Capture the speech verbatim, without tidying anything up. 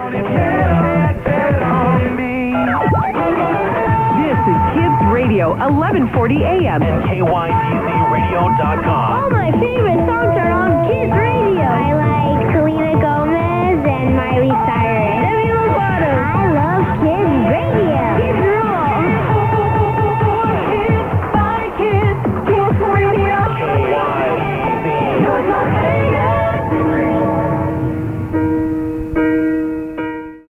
This is Kids Radio, eleven forty A M. And K Y D Z radio dot com. All my favorite songs are